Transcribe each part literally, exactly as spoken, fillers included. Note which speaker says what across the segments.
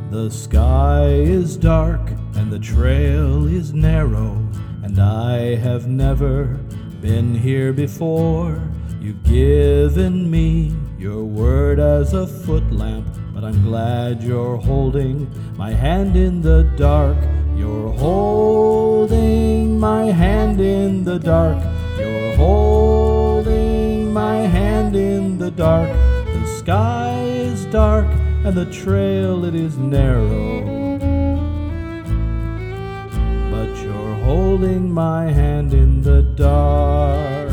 Speaker 1: The sky is dark and the trail is narrow, and I have never been here before. You've given me your word as a footlamp, but I'm glad you're holding my hand in the dark. You're holding my hand in the dark. You're holding my hand in the dark. The sky is dark and the trail it is narrow, but you're holding my hand in the dark.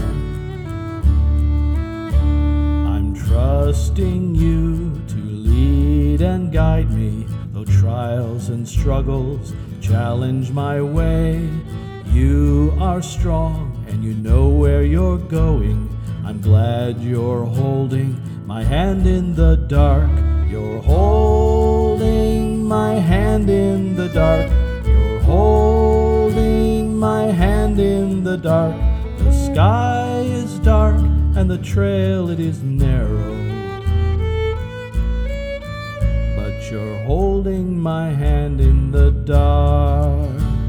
Speaker 1: I'm trusting you to lead and guide me, though trials and struggles challenge my way. You are strong and you know where you're going. I'm glad you're holding my hand in the dark. You're holding my hand in the dark. You're holding my hand in the dark. The sky is dark and the trail it is narrow, but you're holding my hand in the dark.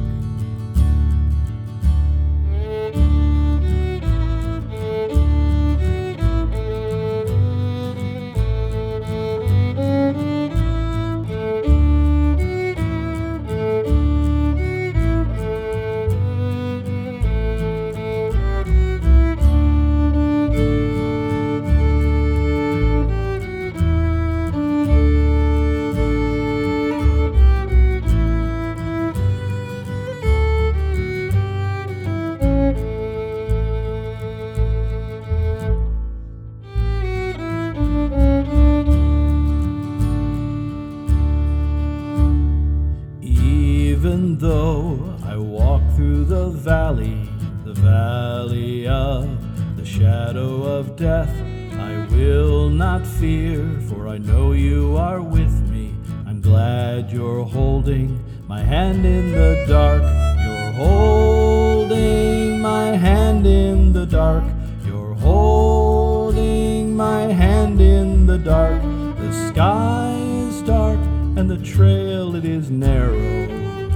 Speaker 1: Even though I walk through the valley, the valley of the shadow of death, I will not fear, for I know you are with me. I'm glad you're holding my hand in the dark. You're holding my hand in the dark. You're holding my hand in the dark. The sky is dark and the trail it is narrow,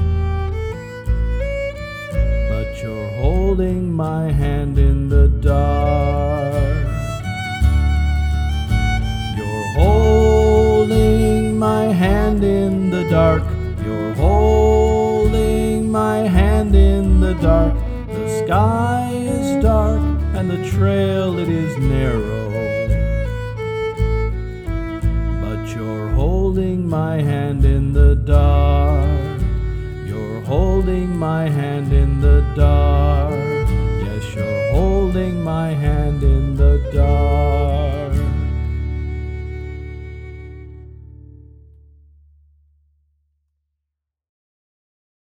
Speaker 1: but you're holding my hand in the dark. You're holding my hand in the dark. You're holding my hand in the dark. The sky is dark and the trail it is narrow, but you're holding my hand in the dark. You're holding my hand in the dark.